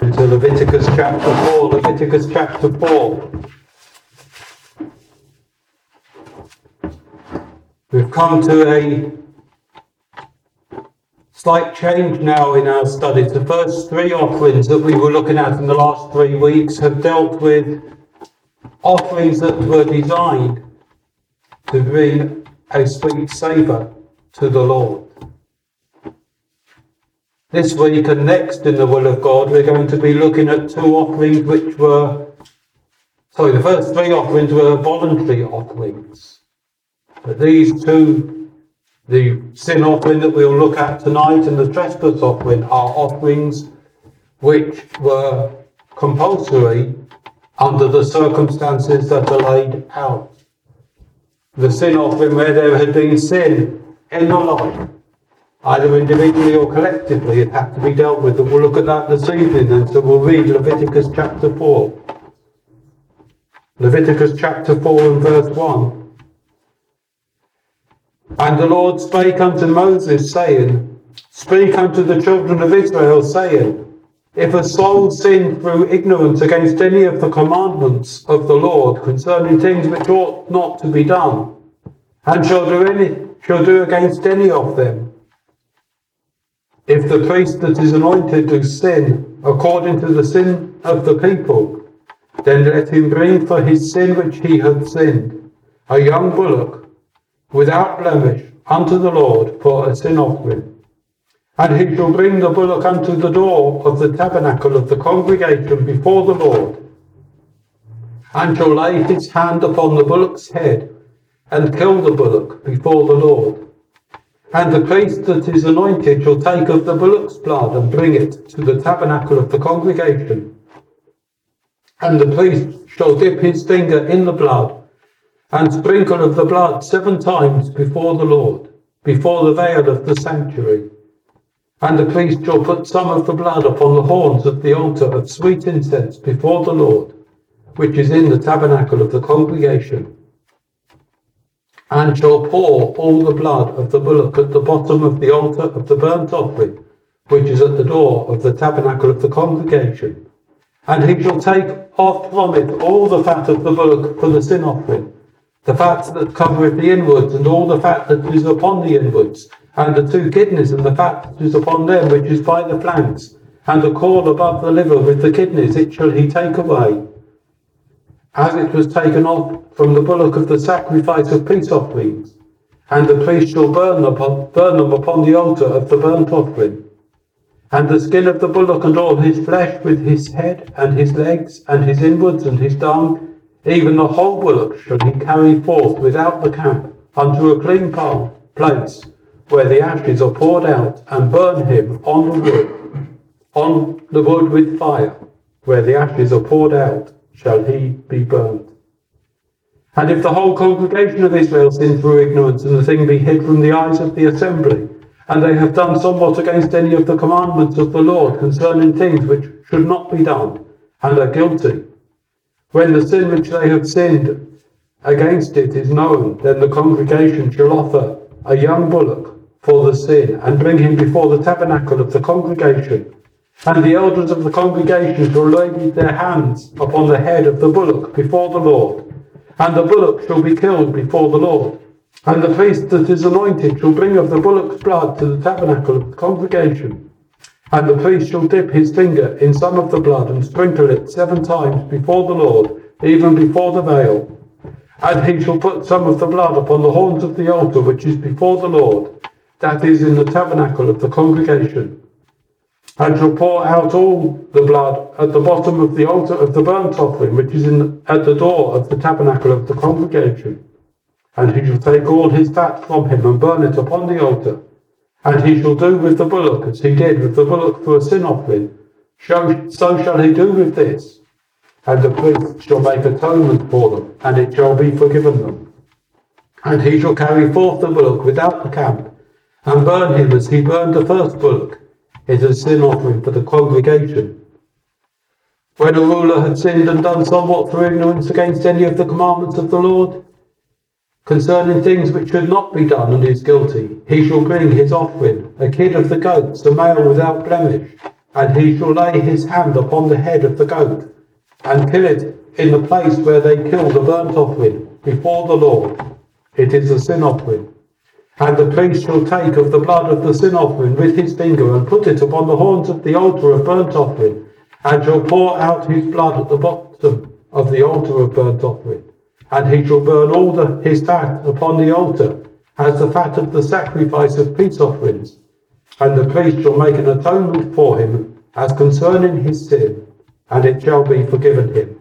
To Leviticus chapter 4. Leviticus chapter 4. We've come to a slight change now in our studies. The first three offerings that we were looking at in the last 3 weeks have dealt with offerings that were designed to bring a sweet savour to the Lord. This week and next in the will of God, we're going to be looking at the first three offerings were voluntary offerings. But these two, the sin offering that we'll look at tonight and the trespass offering, are offerings which were compulsory under the circumstances that are laid out. The sin offering where there had been sin in the life, either individually or collectively, it had to be dealt with. And we'll look at that this evening. And so we'll read Leviticus chapter 4. Leviticus chapter 4 and verse 1. And the Lord spake unto Moses, saying, Speak unto the children of Israel, saying, If a soul sin through ignorance against any of the commandments of the Lord concerning things which ought not to be done, and shall do against any of them, if the priest that is anointed do sin according to the sin of the people, then let him bring for his sin which he hath sinned a young bullock without blemish unto the Lord for a sin offering. And he shall bring the bullock unto the door of the tabernacle of the congregation before the Lord, and shall lay his hand upon the bullock's head, and kill the bullock before the Lord. And the priest that is anointed shall take of the bullock's blood and bring it to the tabernacle of the congregation. And the priest shall dip his finger in the blood and sprinkle of the blood 7 times before the Lord, before the veil of the sanctuary. And the priest shall put some of the blood upon the horns of the altar of sweet incense before the Lord, which is in the tabernacle of the congregation, and shall pour all the blood of the bullock at the bottom of the altar of the burnt offering, which is at the door of the tabernacle of the congregation. And he shall take off from it all the fat of the bullock for the sin offering, the fat that covereth the inwards, and all the fat that is upon the inwards, and the 2 kidneys, and the fat that is upon them which is by the flanks, and the caul above the liver with the kidneys, it shall he take away, as it was taken off from the bullock of the sacrifice of peace offerings. And the priest shall burn them upon the altar of the burnt offering. And the skin of the bullock and all his flesh with his head and his legs and his inwards and his dung, even the whole bullock shall he carry forth without the camp unto a clean place, where the ashes are poured out, and burn him on the wood with fire, where the ashes are poured out, shall he be burnt. And if the whole congregation of Israel sin through ignorance, and the thing be hid from the eyes of the assembly, and they have done somewhat against any of the commandments of the Lord concerning things which should not be done, and are guilty, when the sin which they have sinned against it is known, then the congregation shall offer a young bullock for the sin, and bring him before the tabernacle of the congregation. And the elders of the congregation shall lay their hands upon the head of the bullock before the Lord, and the bullock shall be killed before the Lord. And the priest that is anointed shall bring of the bullock's blood to the tabernacle of the congregation. And the priest shall dip his finger in some of the blood, and sprinkle it 7 times before the Lord, even before the veil. And he shall put some of the blood upon the horns of the altar which is before the Lord, that is in the tabernacle of the congregation, and shall pour out all the blood at the bottom of the altar of the burnt offering, which is at the door of the tabernacle of the congregation. And he shall take all his fat from him, and burn it upon the altar. And he shall do with the bullock as he did with the bullock for a sin offering, so shall he do with this. And the priest shall make atonement for them, and it shall be forgiven them. And he shall carry forth the bullock without the camp, and burn him as he burned the first bullock. It is a sin offering for the congregation. When a ruler had sinned and done somewhat through ignorance against any of the commandments of the Lord, concerning things which should not be done, and is guilty, he shall bring his offering, a kid of the goats, a male without blemish, And he shall lay his hand upon the head of the goat, and kill it in the place where they kill the burnt offering before the Lord. It is a sin offering. And the priest shall take of the blood of the sin offering with his finger, and put it upon the horns of the altar of burnt offering, and shall pour out his blood at the bottom of the altar of burnt offering. And he shall burn all his fat upon the altar, as the fat of the sacrifice of peace offerings. And the priest shall make an atonement for him, as concerning his sin, and it shall be forgiven him.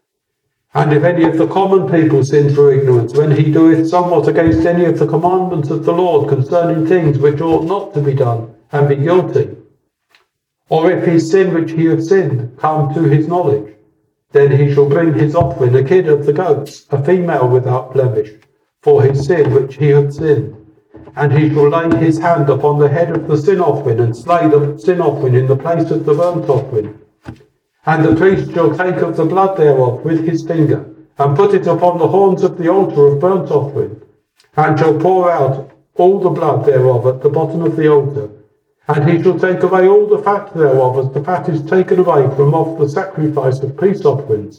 And if any of the common people sin through ignorance, when he doeth somewhat against any of the commandments of the Lord concerning things which ought not to be done, and be guilty, or if his sin which he hath sinned come to his knowledge, then he shall bring his offering, a kid of the goats, a female without blemish, for his sin which he hath sinned. And he shall lay his hand upon the head of the sin offering, and slay the sin offering in the place of the burnt offering. And the priest shall take of the blood thereof with his finger, and put it upon the horns of the altar of burnt offering, and shall pour out all the blood thereof at the bottom of the altar. And he shall take away all the fat thereof, as the fat is taken away from off the sacrifice of peace offerings.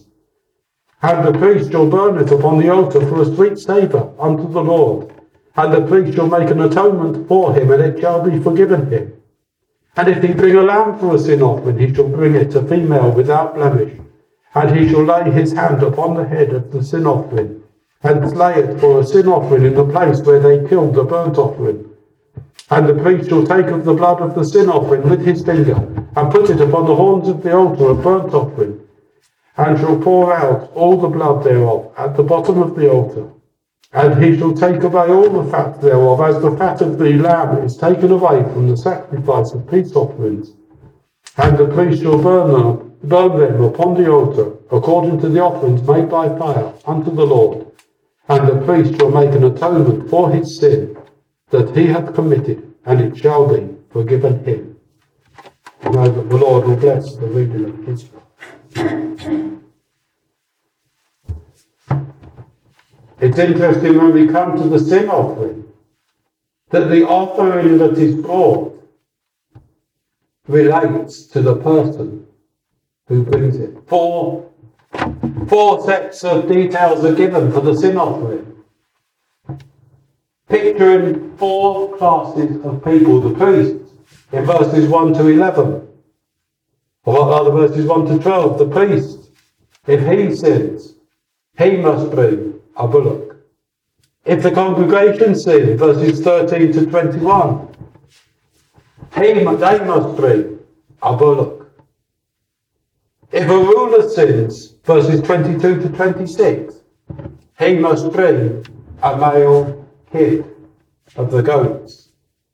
And the priest shall burn it upon the altar for a sweet savour unto the Lord. And the priest shall make an atonement for him, and it shall be forgiven him. And if he bring a lamb for a sin offering, he shall bring it, a female without blemish. And he shall lay his hand upon the head of the sin offering, and slay it for a sin offering in the place where they killed the burnt offering. And the priest shall take of the blood of the sin offering with his finger, and put it upon the horns of the altar of burnt offering, and shall pour out all the blood thereof at the bottom of the altar. And he shall take away all the fat thereof, as the fat of the lamb is taken away from the sacrifice of peace offerings. And the priest shall burn them upon the altar, according to the offerings made by fire unto the Lord. And the priest shall make an atonement for his sin that he hath committed, and it shall be forgiven him. I know that the Lord will bless the reading of his word. It's interesting when we come to the sin offering, that the offering that is brought relates to the person who brings it. Four sets of details are given for the sin offering, picturing four classes of people. The priests, in verses 1 to 11, or rather verses 1 to 12, the priest, if he sins, he must bring a bullock. If the congregation sin, verses 13 to 21, they must bring a bullock. If a ruler sins, verses 22 to 26, he must bring a male kid of the goats.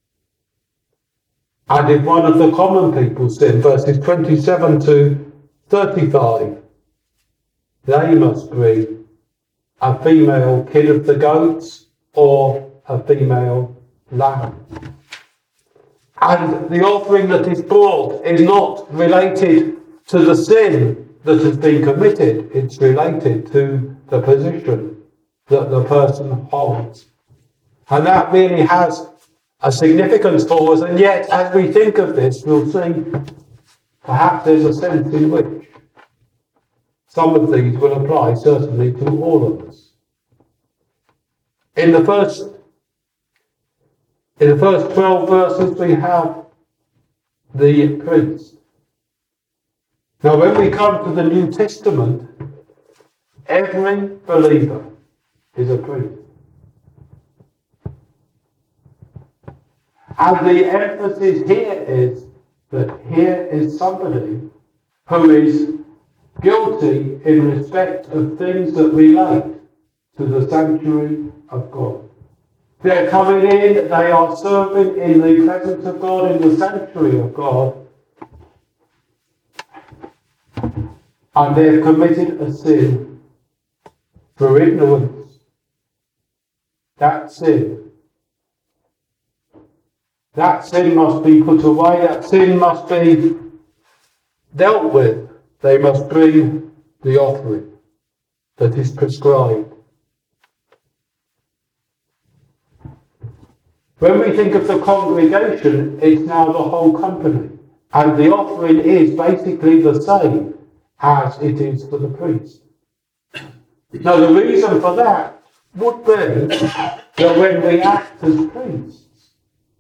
And if one of the common people sin, verses 27 to 35, they must bring a female kid of the goats or a female lamb. And the offering that is brought is not related to the sin that has been committed. It's related to the position that the person holds. And that really has a significance for us. And yet, as we think of this, we'll see perhaps there's a sense in which some of these will apply certainly to all of us. In the first 12 verses we have the priest. Now when we come to the New Testament, every believer is a priest. And the emphasis here is that here is somebody who is guilty in respect of things that relate to the sanctuary of God. They're coming in, they are serving in the presence of God, in the sanctuary of God, and they've committed a sin through ignorance. That sin must be put away, that sin must be dealt with. They must bring the offering that is prescribed. When we think of the congregation, it's now the whole company. And the offering is basically the same as it is for the priest. Now, the reason for that would be that when we act as priests,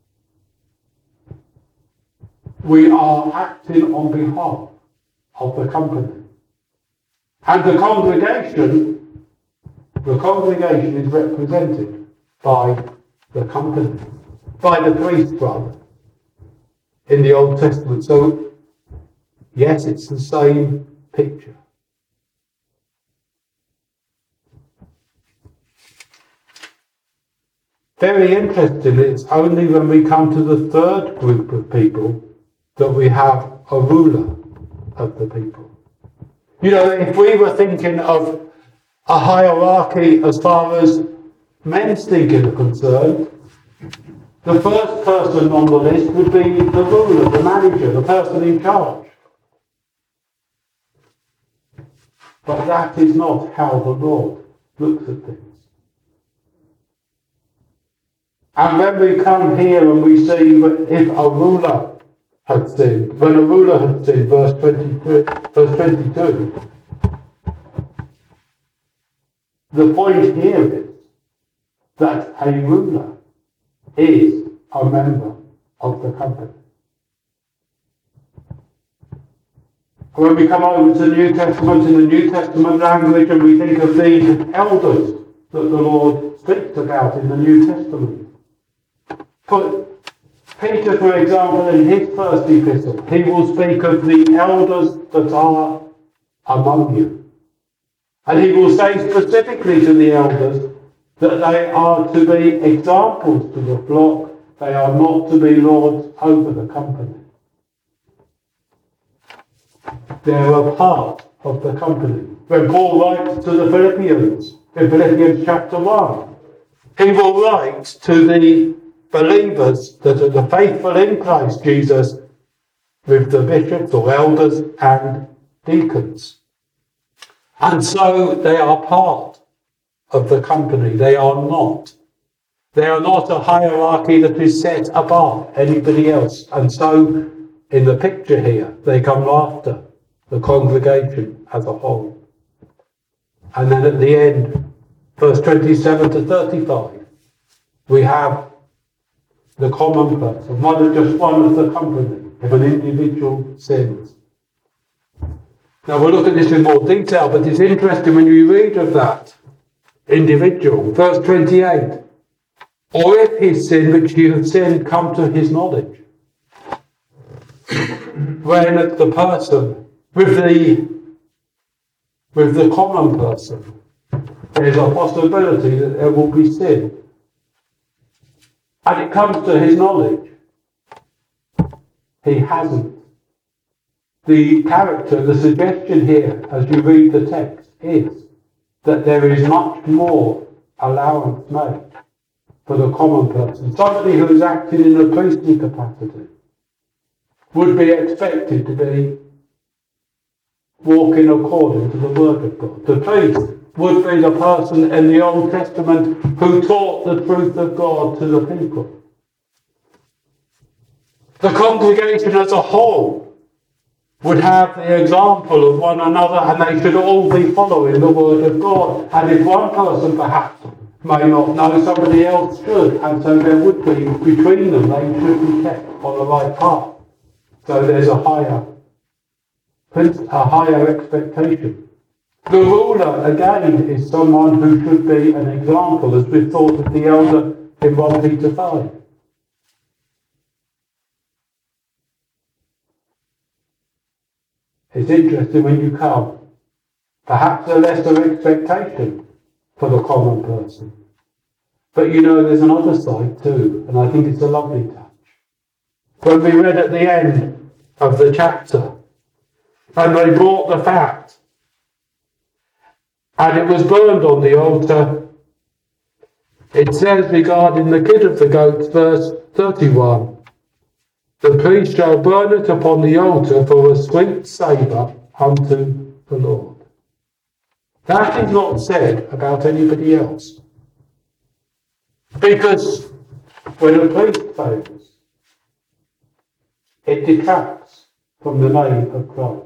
we are acting on behalf of the company. And the congregation is represented by the company, by the priest rather, in the Old Testament. So, yes, it's the same picture. Very interestingly, it's only when we come to the third group of people that we have a ruler of the people. You know, if we were thinking of a hierarchy as far as men's thinking are concerned, the first person on the list would be the ruler, the manager, the person in charge. But that is not how the Lord looks at things. And when we come here and we see if a ruler had sinned, when a ruler had sinned, verse 22, the point here is that a ruler is a member of the company. When we come over to the New Testament, in the New Testament language, and we think of these elders that the Lord speaks about in the New Testament. But Peter, for example, in his first epistle, he will speak of the elders that are among you. And he will say specifically to the elders that they are to be examples to the flock. They are not to be lords over the company. They're a part of the company. When Paul writes to the Philippians, in Philippians chapter 1, he will write to the believers that are the faithful in Christ Jesus with the bishops or elders and deacons. And so they are part of the company. They are not a hierarchy that is set above anybody else. And so in the picture here, they come after the congregation as a whole. And then at the end, verse 27 to 35, we have the common person, just one of the company, if an individual sins. Now we'll look at this in more detail, but it's interesting when you read of that individual. Verse 28, or if his sin which you have sinned come to his knowledge. When the person, with the common person, there's a possibility that there will be sin. And it comes to his knowledge. He hasn't. The character, the suggestion here, as you read the text, is that there is much more allowance made for the common person. Somebody who is acting in a priestly capacity would be expected to be walking according to the word of God. The priest would be the person in the Old Testament who taught the truth of God to the people. The congregation as a whole would have the example of one another, and they should all be following the word of God. And if one person perhaps may not know, somebody else should, and so there would be between them, they should be kept on the right path. So there's a higher expectation. The ruler, again, is someone who should be an example, as we've thought of the elder in 1 Peter 5. It's interesting when you come, perhaps a lesser expectation for the common person. But you know, there's another side too, and I think it's a lovely touch. When we read at the end of the chapter, and they brought the fat, and it was burned on the altar. It says regarding the kid of the goats, verse 31, the priest shall burn it upon the altar for a sweet savour unto the Lord. That is not said about anybody else. Because when a priest fails, it detracts from the name of Christ.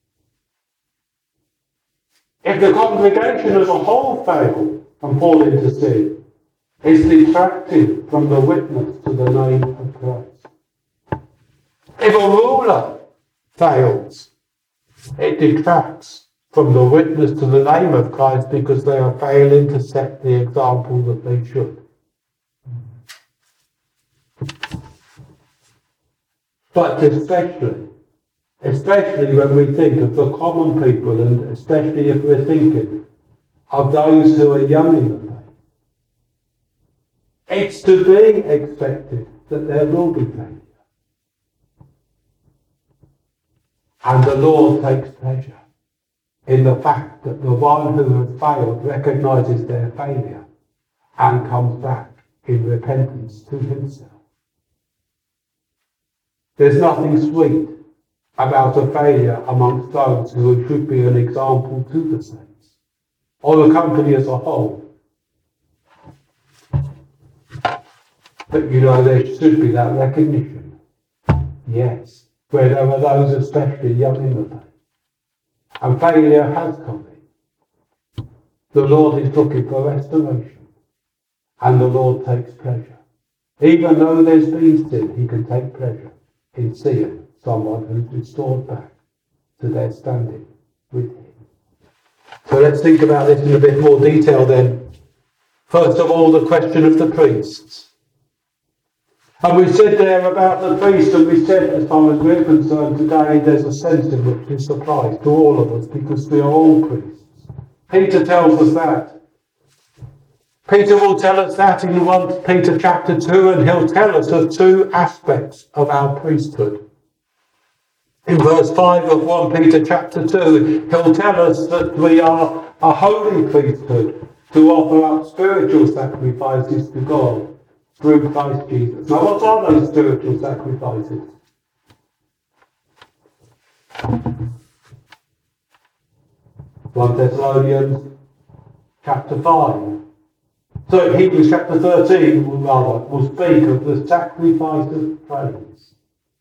If the congregation as a whole fail and fall into sin, it's detracting from the witness to the name of Christ. If a ruler fails, it detracts from the witness to the name of Christ because they are failing to set the example that they should. But especially when we think of the common people, and especially if we're thinking of those who are young in the faith, it's to be expected that there will be failure. And the Lord takes pleasure in the fact that the one who has failed recognises their failure and comes back in repentance to himself. There's nothing sweet about a failure amongst those who should be an example to the saints, or the company as a whole. But there should be that recognition. Yes, where there are those especially young in the faith. And failure has come in. The Lord is looking for restoration. And the Lord takes pleasure. Even though there's been sin, he can take pleasure in seeing someone who's restored back to their standing with him. So let's think about this in a bit more detail then. First of all, the question of the priests. And we said there about the priest, and we said as far as we're concerned today, there's a sense in which this applies to all of us because we are all priests. Peter tells us that. Peter will tell us that in 1 Peter chapter 2, and he'll tell us of two aspects of our priesthood. In verse 5 of 1 Peter chapter 2, he'll tell us that we are a holy priesthood to offer up spiritual sacrifices to God through Christ Jesus. Now, what are those spiritual sacrifices? (1 Thessalonians chapter 5). So Hebrews chapter 13 will speak of the sacrifice of praise.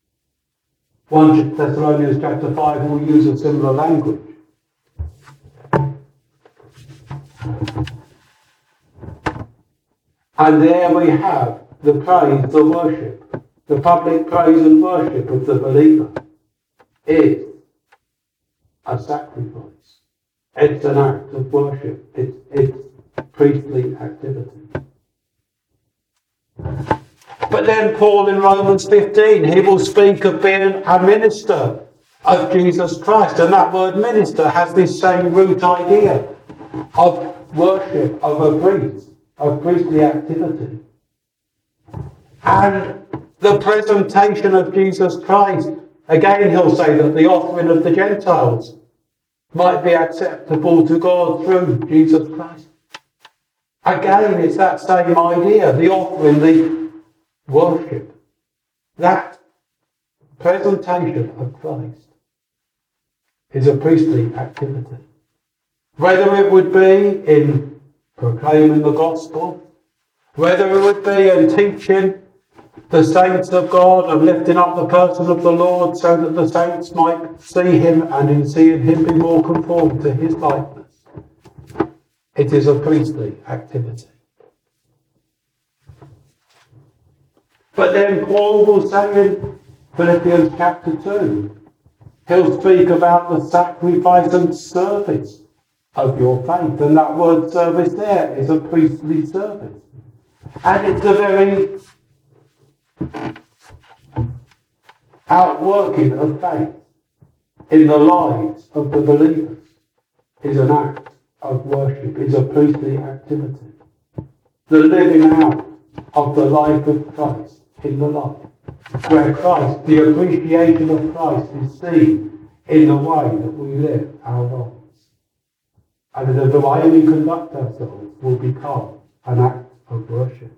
1 Thessalonians chapter 5 will use a similar language. And there we have the praise, the worship, the public praise and worship of the believer is a sacrifice. It's an act of worship. It's priestly activity. But then Paul in Romans 15, he will speak of being a minister of Jesus Christ. And that word minister has this same root idea of worship, of a priest, of priestly activity. And the presentation of Jesus Christ, again he'll say that the offering of the Gentiles might be acceptable to God through Jesus Christ. Again, it's that same idea, the offering, the worship, that presentation of Christ is a priestly activity. Whether it would be in proclaiming the gospel, whether it would be in teaching the saints of God and lifting up the person of the Lord so that the saints might see him and in seeing him be more conformed to his likeness. It is a priestly activity. But then Paul will say in Philippians chapter 2, he'll speak about the sacrifice and service of your faith. And that word service there is a priestly service. And it's a very outworking of faith in the lives of the believers is an act of worship, is a priestly activity. The living out of the life of Christ in the life, where Christ, the appreciation of Christ is seen in the way that we live our lives. And the way we conduct ourselves will become an act of worship.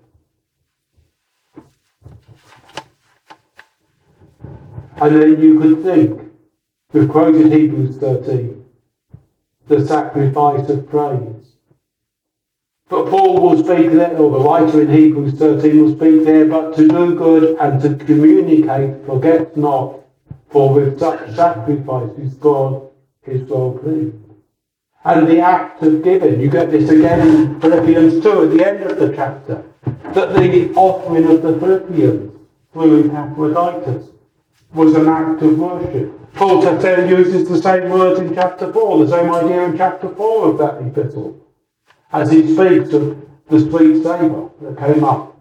And then you could think, we've quoted Hebrews 13, the sacrifice of praise. But Paul will speak there, or the writer in Hebrews 13 will speak there, but to do good and to communicate, forget not For with such sacrifices God is well pleased. And the act of giving, you get this again in Philippians 2 at the end of the chapter, that the offering of the Philippians through Epaphroditus was an act of worship. Paul then uses the same words in chapter 4, the same idea in chapter 4 of that epistle, as he speaks of the sweet savour that came up.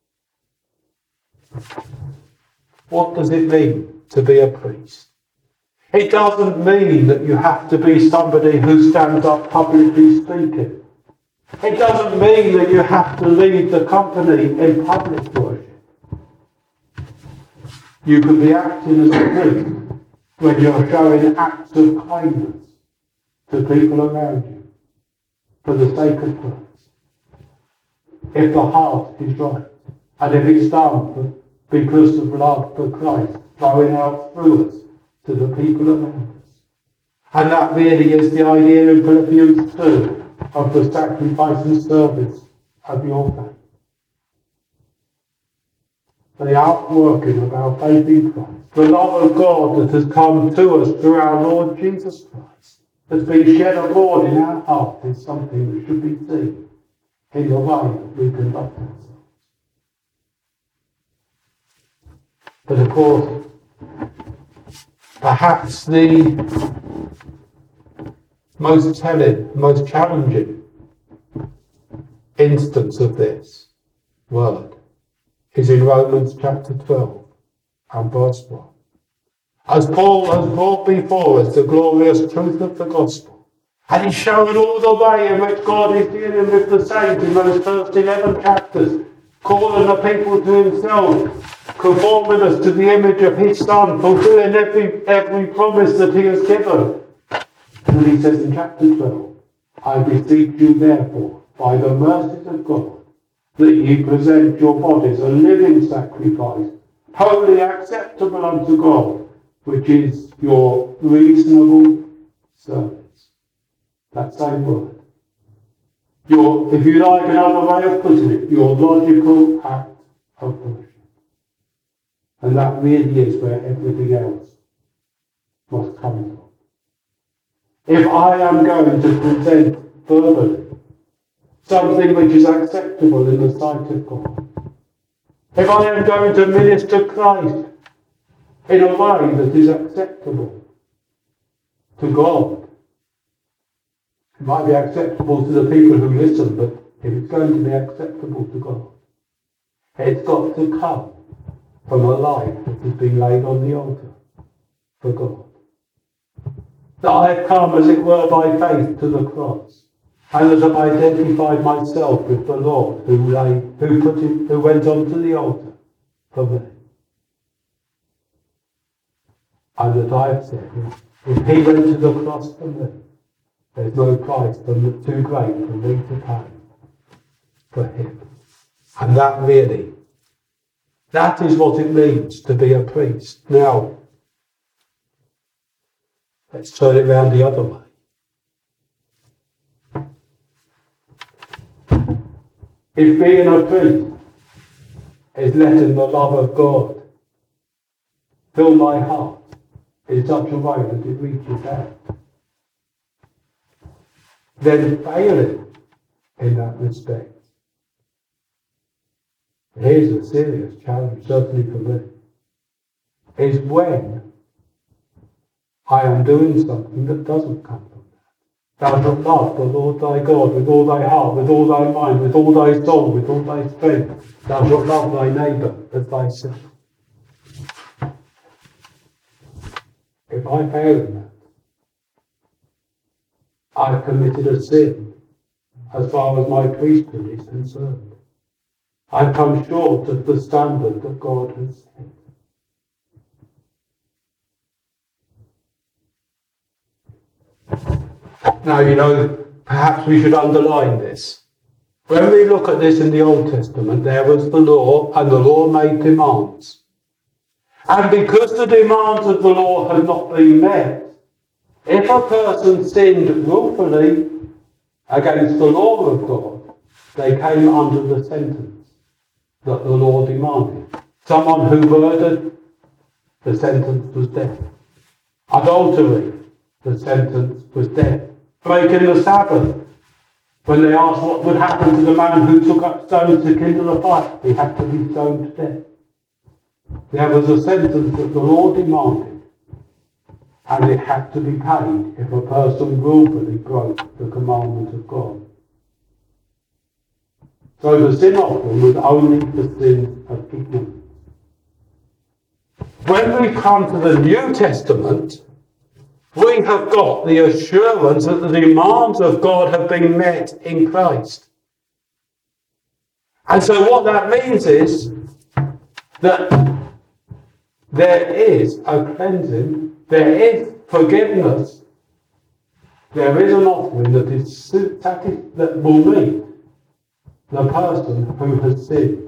What does it mean to be a priest? It doesn't mean that you have to be somebody who stands up publicly speaking. It doesn't mean that you have to lead the company in public worship. You can be acting as a priest when you're showing acts of kindness to people around you for the sake of Christ. If the heart is right, and if it's done because of love for Christ flowing out through us to the people around us. And that really is the idea in Philippians 2 of the sacrifice and service of your faith. The outworking of our faith in Christ, the love of God that has come to us through our Lord Jesus Christ, that's been shed abroad in our heart, is something that should be seen in the way that we conduct ourselves. But of course, perhaps the most telling, most challenging instance of this word is in Romans chapter 12 and verse 1. As Paul has brought before us the glorious truth of the gospel, and he's shown all the way in which God is dealing with the saints in those first 11 chapters, calling the people to himself, conforming us to the image of his Son, fulfilling every promise that he has given. And he says in chapter 12, I beseech you therefore, by the mercies of God, that ye present your bodies a living sacrifice, wholly acceptable unto God, which is your reasonable service. That same word. If you like another way of putting it, your logical act of worship. And that really is where everything else must come from. If I am going to present verbally something which is acceptable in the sight of God, if I am going to minister Christ in a way that is acceptable to God, it might be acceptable to the people who listen, but if it's going to be acceptable to God, it's got to come from a life that has been laid on the altar for God. That I have come, as it were, by faith to the cross, and that I've identified myself with the Lord who went onto the altar for me. And that I have said, if he went to the cross for me, there's no price too great for me to pay for him. And that is what it means to be a priest. Now, let's turn it round the other way. If being a priest is letting the love of God fill my heart in such a way that it reaches out, then failing in that respect, here's a serious challenge, certainly for me, is when I am doing something that doesn't come from that. Thou shalt love the Lord thy God with all thy heart, with all thy mind, with all thy soul, with all thy strength. Thou shalt love thy neighbour as thyself. If I fail in that, I've committed a sin as far as my priesthood is concerned. I've come short of the standard that God has set. Now, perhaps we should underline this. When we look at this in the Old Testament, there was the law, and the law made demands. And because the demands of the law had not been met, if a person sinned willfully against the law of God, they came under the sentence that the law demanded. Someone who murdered the sentence was death. Adultery, the sentence was death. Breaking the Sabbath, when they asked what would happen to the man who took up stones to kindle a fire, he had to be stoned to death. There was a sentence that the law demanded, and it had to be paid if a person willfully broke the commandment of God. So the sin offering was only for sin of ignorance. When we come to the New Testament, we have got the assurance that the demands of God have been met in Christ. And so what that means is that there is a cleansing, there is forgiveness, there is an offering that will meet the person who has sinned.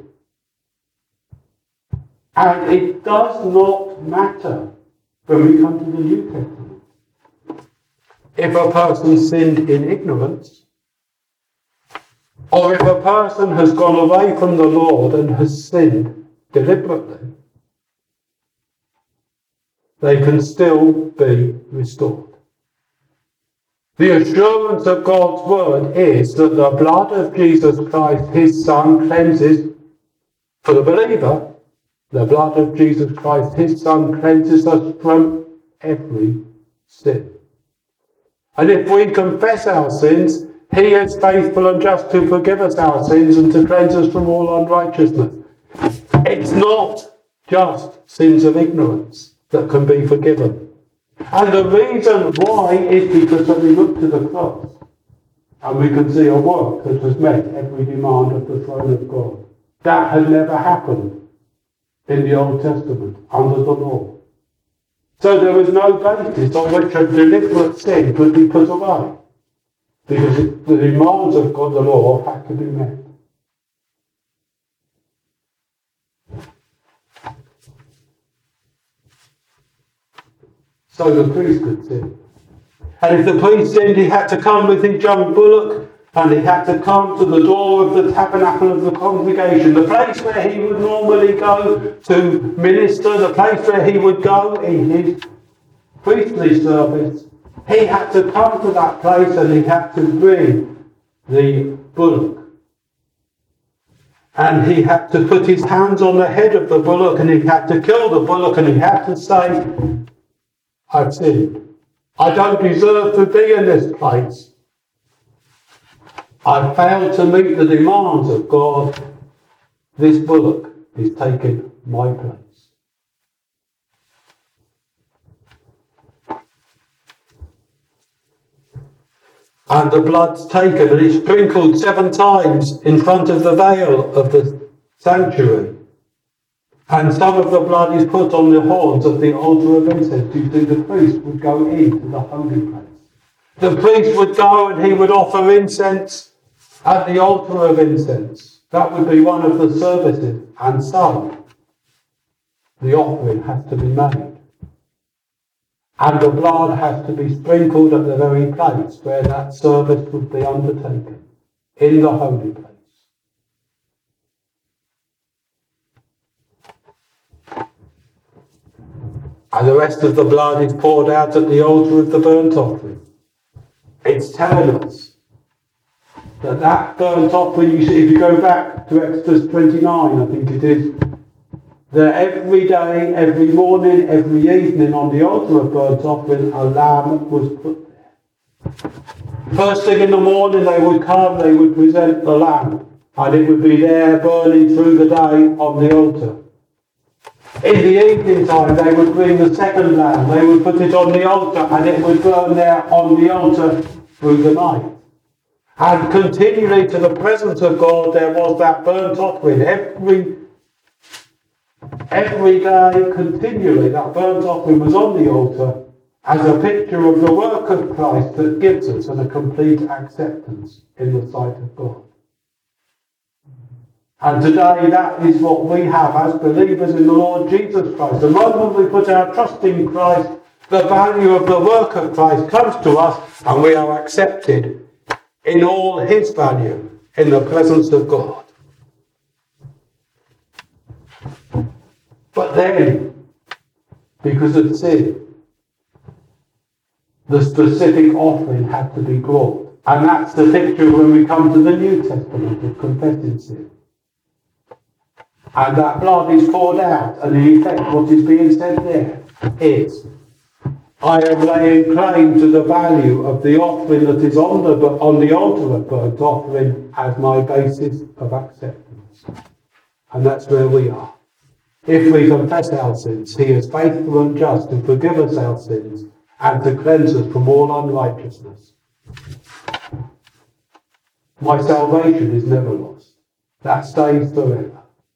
And it does not matter when we come to the New Testament. If a person sinned in ignorance, or if a person has gone away from the Lord and has sinned deliberately, they can still be restored. The assurance of God's word is that the blood of Jesus Christ, his Son, cleanses, for the believer, the blood of Jesus Christ, his Son, cleanses us from every sin. And if we confess our sins, he is faithful and just to forgive us our sins and to cleanse us from all unrighteousness. It's not just sins of ignorance that can be forgiven. And the reason why is because when we look to the cross and we can see a work that has met every demand of the throne of God. That has never happened in the Old Testament under the law. So there was no basis on which a deliberate sin could be put away, because the demands of God, the law, had to be met. So the priest could sin. And if the priest sinned, he had to come with his young bullock, and he had to come to the door of the tabernacle of the congregation, the place where he would normally go to minister, the place where he would go in his priestly service. He had to come to that place and he had to bring the bullock. And he had to put his hands on the head of the bullock, and he had to kill the bullock, and he had to say, I've sinned. I don't deserve to be in this place. I failed to meet the demands of God. This bullock is taking my place. And the blood's taken and it's sprinkled 7 times in front of the veil of the sanctuary. And some of the blood is put on the horns of the altar of incense. You see, the priest would go into the holy place. The priest would go and he would offer incense at the altar of incense. That would be one of the services. And so, the offering has to be made. And the blood has to be sprinkled at the very place where that service would be undertaken, in the holy place. And the rest of the blood is poured out at the altar of the burnt offering. It's telling us that that burnt offering, you see, if you go back to Exodus 29, I think it is, that every day, every morning, every evening on the altar of burnt offering, a lamb was put there. First thing in the morning they would come, they would present the lamb, and it would be there burning through the day on the altar. In the evening time, they would bring the second lamb, they would put it on the altar, and it would burn there on the altar through the night. And continually to the presence of God, there was that burnt offering. Every day, continually, that burnt offering was on the altar as a picture of the work of Christ that gives us a complete acceptance in the sight of God. And today, that is what we have as believers in the Lord Jesus Christ. The moment we put our trust in Christ, the value of the work of Christ comes to us, and we are accepted in all his value in the presence of God. But then, because of sin, the specific offering had to be brought. And that's the picture when we come to the New Testament of confessing sin. And that blood is poured out, and in effect what is being said there is, I am laying claim to the value of the offering that is on the altar of burnt offering as my basis of acceptance. And that's where we are. If we confess our sins, he is faithful and just to forgive us our sins and to cleanse us from all unrighteousness. My salvation is never lost. That stays forever.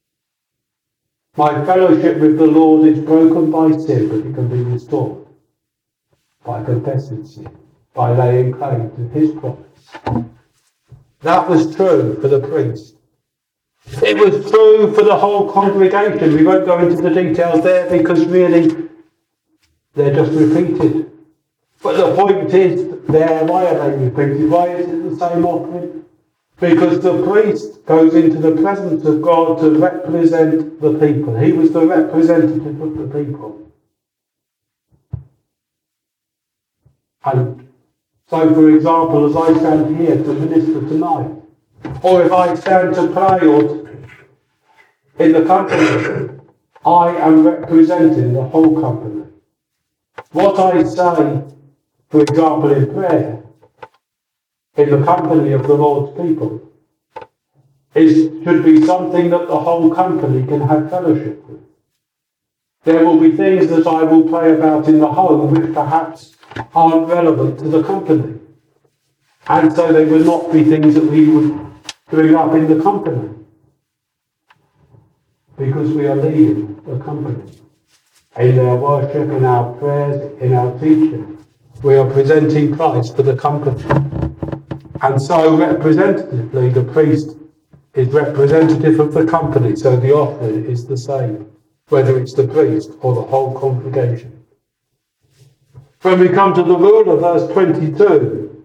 My fellowship with the Lord is broken by sin, but it can be restored by confessing sin, by laying claim to his promise. That was true for the priest. It was true for the whole congregation. We won't go into the details there because really they're just repeated. But the point is, why are they repeated? Why is it the same offering? Because the priest goes into the presence of God to represent the people. He was the representative of the people. And so, for example, as I stand here to minister tonight, or if I stand to pray or in the company, I am representing the whole company. What I say, for example, in prayer, in the company of the Lord's people, should be something that the whole company can have fellowship with. There will be things that I will pray about in the home which perhaps aren't relevant to the company. And so they will not be things that we would bring up in the company. Because we are leading the company. In our worship, in our prayers, in our teaching, we are presenting Christ for the company. And so representatively, the priest is representative of the company, so the offering is the same, whether it's the priest or the whole congregation. When we come to the ruler, verse 22,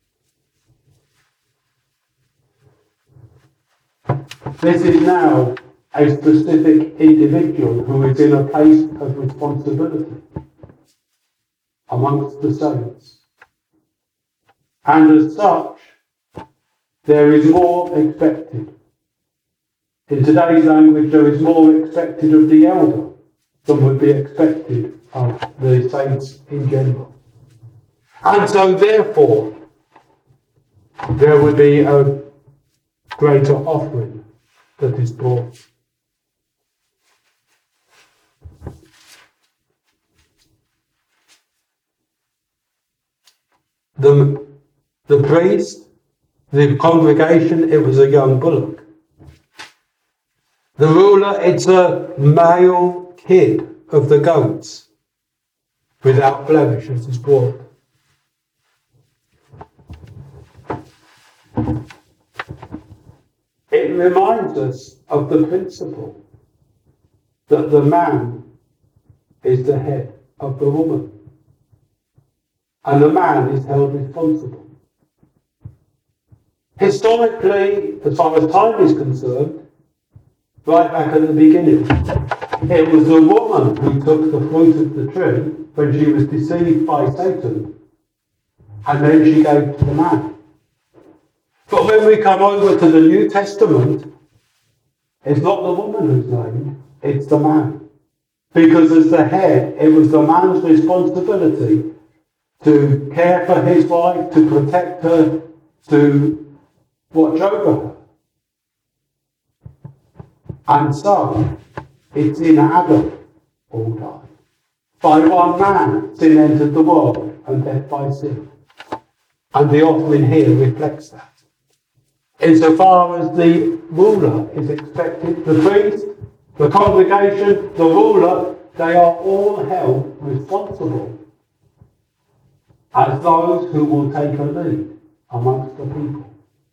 this is now a specific individual who is in a place of responsibility amongst the saints. And as such, there is more expected. In today's language, there is more expected of the elder than would be expected of the saints in general. And so therefore, there would be a greater offering that is brought. The priest, the congregation, it was a young bullock. The ruler, it's a male kid of the goats, without blemish, as is brought. It reminds us of the principle that the man is the head of the woman, and the man is held responsible. Historically, as far as time is concerned, right back at the beginning, it was the woman who took the fruit of the tree when she was deceived by Satan, and then she gave to the man. But when we come over to the New Testament, it's not the woman who's named, it's the man. Because as the head, it was the man's responsibility to care for his wife, to protect her, to watch over her. And so, it's in Adam all died. By one man, sin entered the world, and death by sin. And the offering here reflects that. Insofar as the ruler is expected, the priest, the congregation, the ruler, they are all held responsible as those who will take a lead amongst the people.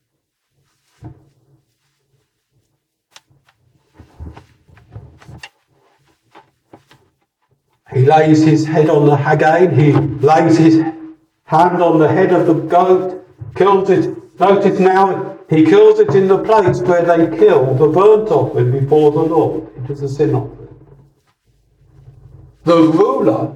He lays his head on the again, he lays his hand on the head of the goat, kills it. Notice now, he kills it in the place where they kill the burnt offering before the Lord. It is a sin offering. The ruler,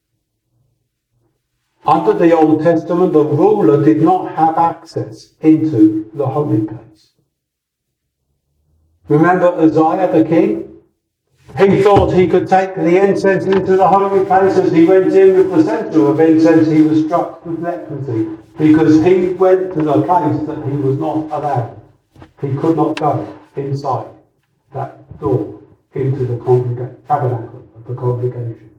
under the Old Testament, the ruler did not have access into the holy place. Remember Uzziah the king? He thought he could take the incense into the holy place. As he went in with the censer of incense, he was struck with leprosy because he went to the place that he was not allowed. He could not go inside that door into the tabernacle of the congregation.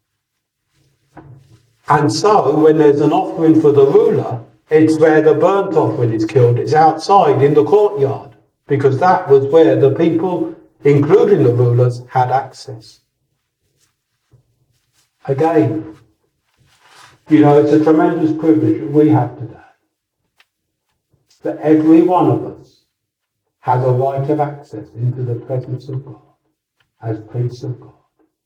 And so, when there's an offering for the ruler, it's where the burnt offering is killed. It's outside in the courtyard, because that was where the people, including the rulers, had access. Again, it's a tremendous privilege that we have today, that every one of us has a right of access into the presence of God as priests of God.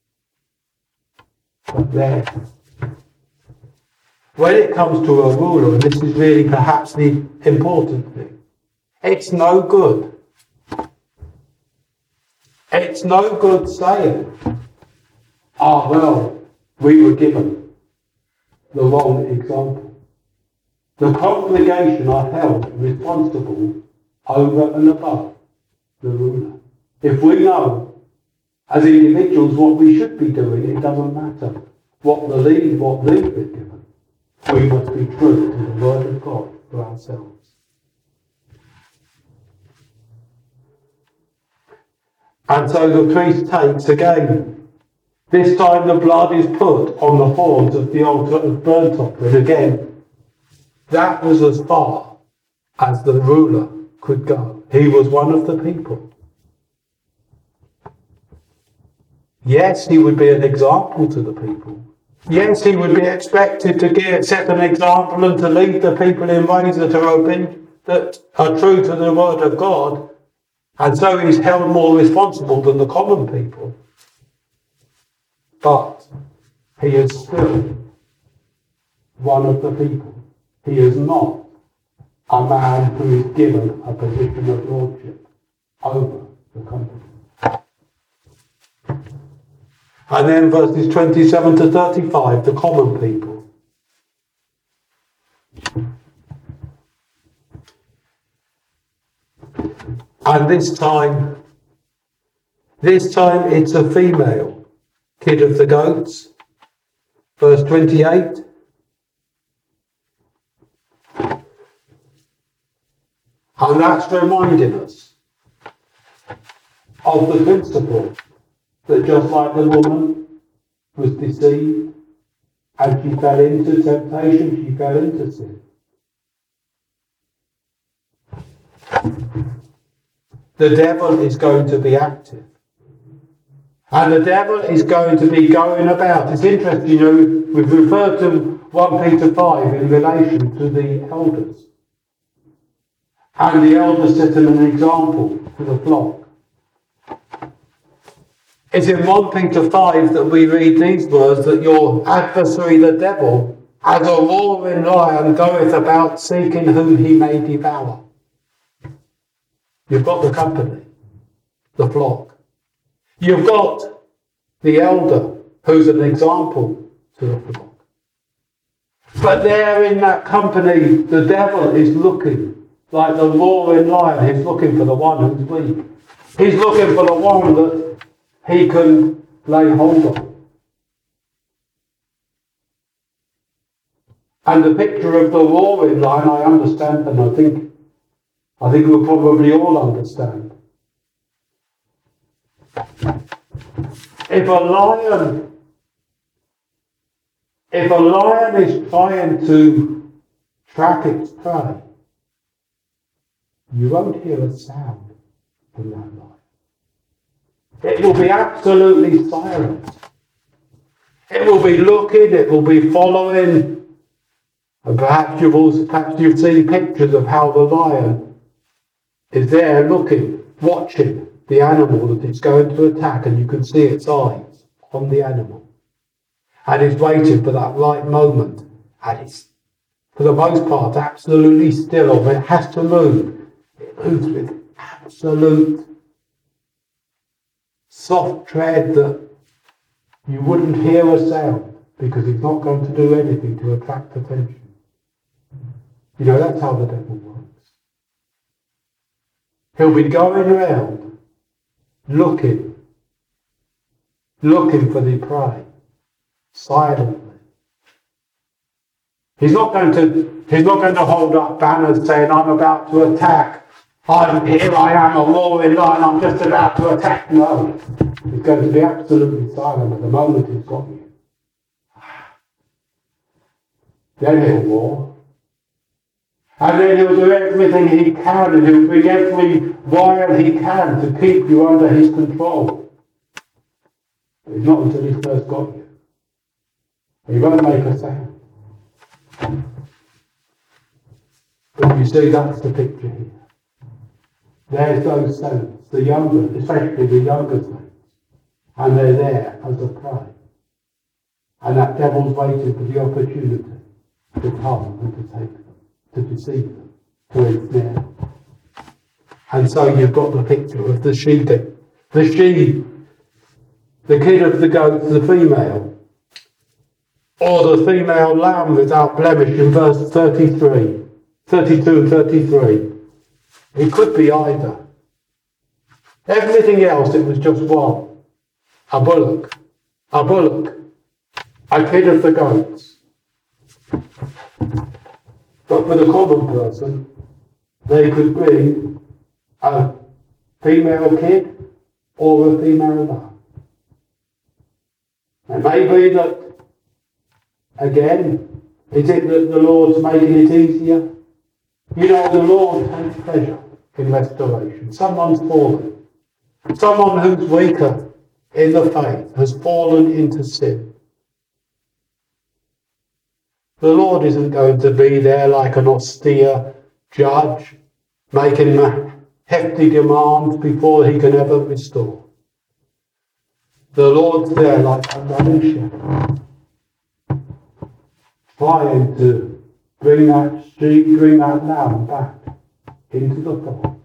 But then, when it comes to a ruler, and this is really perhaps the important thing, it's no good. It's no good saying, we were given the wrong example. The congregation are held responsible over and above the ruler. If we know as individuals what we should be doing, it doesn't matter what leave is given. We must be true to the word of God for ourselves. And so the priest takes again. This time the blood is put on the horns of the altar of burnt offering. Again, that was as far as the ruler could go. He was one of the people. Yes, he would be an example to the people. Yes, he would be expected to set an example and to lead the people in ways that are true to the word of God. And so he's held more responsible than the common people. But he is still one of the people. He is not a man who is given a position of lordship over the company. And then verses 27 to 35, the common people. And this time it's a female kid of the goats. Verse 28. And that's reminding us of the principle that just like the woman was deceived and she fell into temptation, she fell into sin. The devil is going to be active. And the devil is going to be going about. It's interesting, we've referred to 1 Peter 5 in relation to the elders. And the elders set them an example to the flock. It's in 1 Peter 5 that we read these words, that your adversary the devil, as a roaring lion, goeth about seeking whom he may devour. You've got the company, the flock. You've got the elder, who's an example to the flock. But there in that company, the devil is looking like the roaring lion. He's looking for the one who's weak. He's looking for the one that he can lay hold of. And the picture of the roaring lion, I understand, and I think we'll probably all understand. If a lion is trying to track its prey, you won't hear a sound from that lion. It will be absolutely silent. It will be looking, it will be following. And perhaps you've seen pictures of how the lion is there looking, watching the animal that it's going to attack, and you can see its eyes on the animal. And it's waiting for that right moment. And it's, for the most part, absolutely still, or it has to move. It moves with absolute soft tread that You wouldn't hear a sound because he's not going to do anything to attract attention. You know, that's how the devil works. He'll be going around looking for the prey silently. He's not going to hold up banners saying, I'm about to attack. Here I am, a roaring lion, I'm just about to attack. No. He's going to be absolutely silent at the moment he's got you. Then he'll roar. And then he'll do everything he can, and he'll bring every wire he can to keep you under his control. But it's not until he's first got you. He won't make a sound. But you see, that's the picture here. There's those saints, the younger, especially the younger saints, and they're there as a prey. And that devil's waiting for the opportunity to come and to take them, to deceive them, to ensnare them. And so you've got the picture of the sheep, the kid of the goat, the female, or the female lamb without blemish in verse 32 and 33. It could be either. Everything else, it was just one. A bullock, a kid of the goats. But for the common person, they could be a female kid or a female lamb. It may be that, again, is it that the Lord's making it easier? You know, the Lord takes pleasure in restoration. Someone's fallen. Someone who's weaker in the faith has fallen into sin. The Lord isn't going to be there like an austere judge, making hefty demands before he can ever restore. The Lord's there like a loving shepherd, trying to bring that sheep, bring that lamb back into the fold.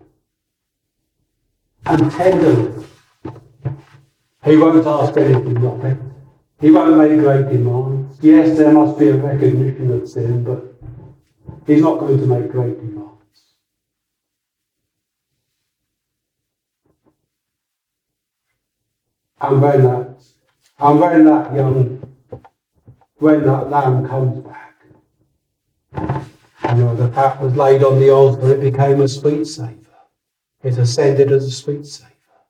And tenderly, he won't ask anything of it. He won't make great demands. Yes, there must be a recognition of sin, but he's not going to make great demands. And when that lamb comes back, you know, the fat was laid on the altar, it became a sweet savour. It ascended as a sweet savour.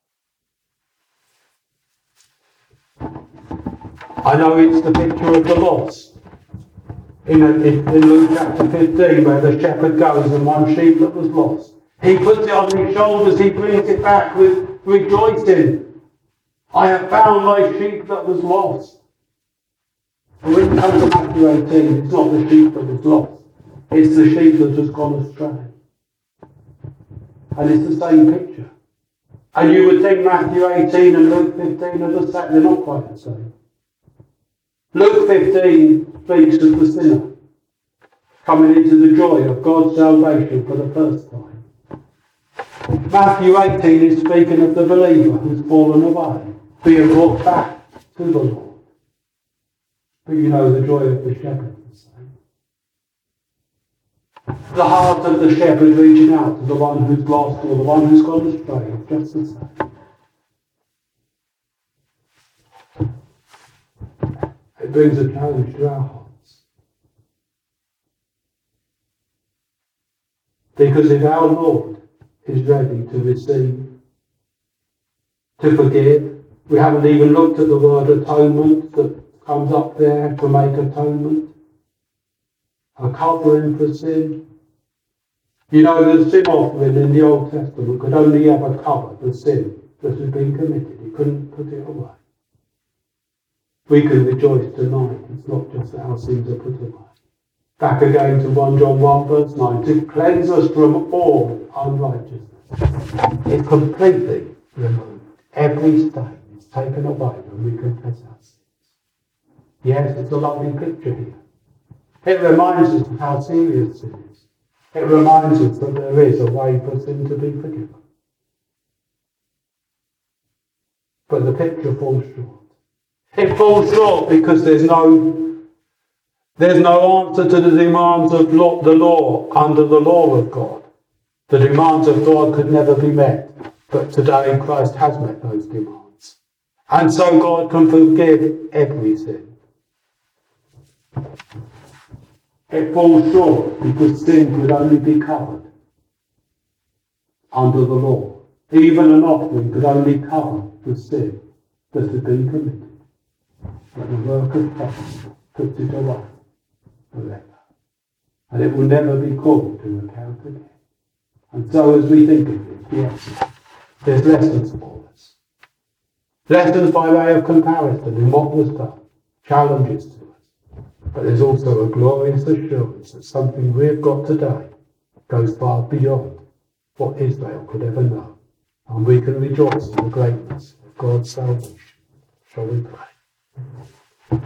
I know it's the picture of the lost. In Luke chapter 15, where the shepherd goes and one sheep that was lost. He puts it on his shoulders, he brings it back with rejoicing. I have found my sheep that was lost. And when you come to Matthew 18, it's not the sheep that was lost. It's the sheep that has gone astray. And it's the same picture. And you would think Matthew 18 and Luke 15 are the same. They're not quite the same. Luke 15 speaks of the sinner coming into the joy of God's salvation for the first time. Matthew 18 is speaking of the believer who's fallen away, being brought back to the Lord. But you know, the joy of the shepherd is the same. The heart of the shepherd reaching out to the one who's lost or the one who's gone astray is just the same. It brings a challenge to our hearts. Because if our Lord is ready to receive, to forgive, we haven't even looked at the word atonement that comes up there, to make atonement, a covering for sin. You know, the sin offering in the Old Testament could only ever cover the sin that had been committed. It couldn't put it away. We can rejoice tonight. It's not just that our sins are put away. Back again to 1 John 1 verse 9. To cleanse us from all unrighteousness. It's completely removed. Every stain is taken away when we confess our sins. Yes, it's a lovely picture here. It reminds us of how serious sin is. It reminds us that there is a way for sin to be forgiven. But the picture falls short. It falls short because there's no answer to the demands of the law under the law of God. The demands of God could never be met, but today Christ has met those demands. And so God can forgive every sin. It falls short because sin could only be covered under the law. Even an offering could only cover the sin that had been committed. But the work of Christ puts it away forever. And it will never be called to account again. And so as we think of this, yes, there's lessons for us. Lessons by way of comparison in what was done. Challenges to us. But there's also a glorious assurance that something we've got today goes far beyond what Israel could ever know. And we can rejoice in the greatness of God's salvation. Shall we pray?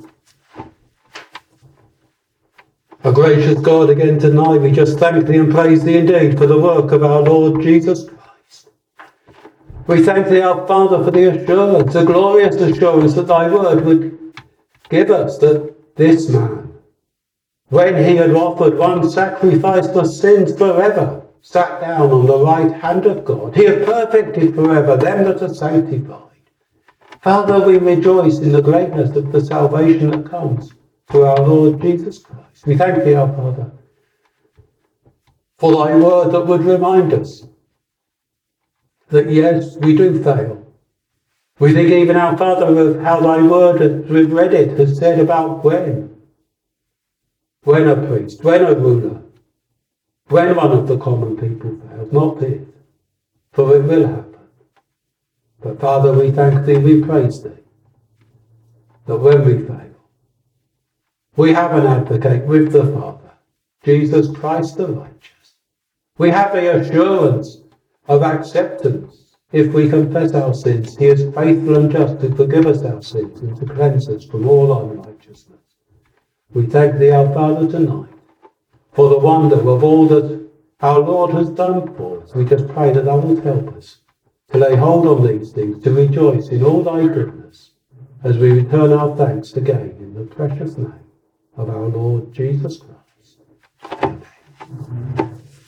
Our gracious God, again tonight we just thank thee and praise thee indeed for the work of our Lord Jesus Christ. We thank thee, our Father, for the assurance, the glorious assurance that thy word would give us that this man, when he had offered one sacrifice for sins forever, sat down on the right hand of God. He hath perfected forever them that are sanctified. Father, we rejoice in the greatness of the salvation that comes through our Lord Jesus Christ. We thank thee, our Father, for thy word that would remind us that yes, we do fail. We think even, our Father, of how thy word, as we've read it, has said about when a priest, when a ruler, when one of the common people fails, not this, for it will happen. But Father, we thank thee, we praise thee, that when we fail, we have an advocate with the Father, Jesus Christ the righteous. We have the assurance of acceptance. If we confess our sins, he is faithful and just to forgive us our sins and to cleanse us from all unrighteousness. We thank thee, our Father, tonight, for the wonder of all that our Lord has done for us. We just pray that thou wilt help us to lay hold on these things, to rejoice in all thy goodness, as we return our thanks again in the precious name of our Lord Jesus Christ. Amen.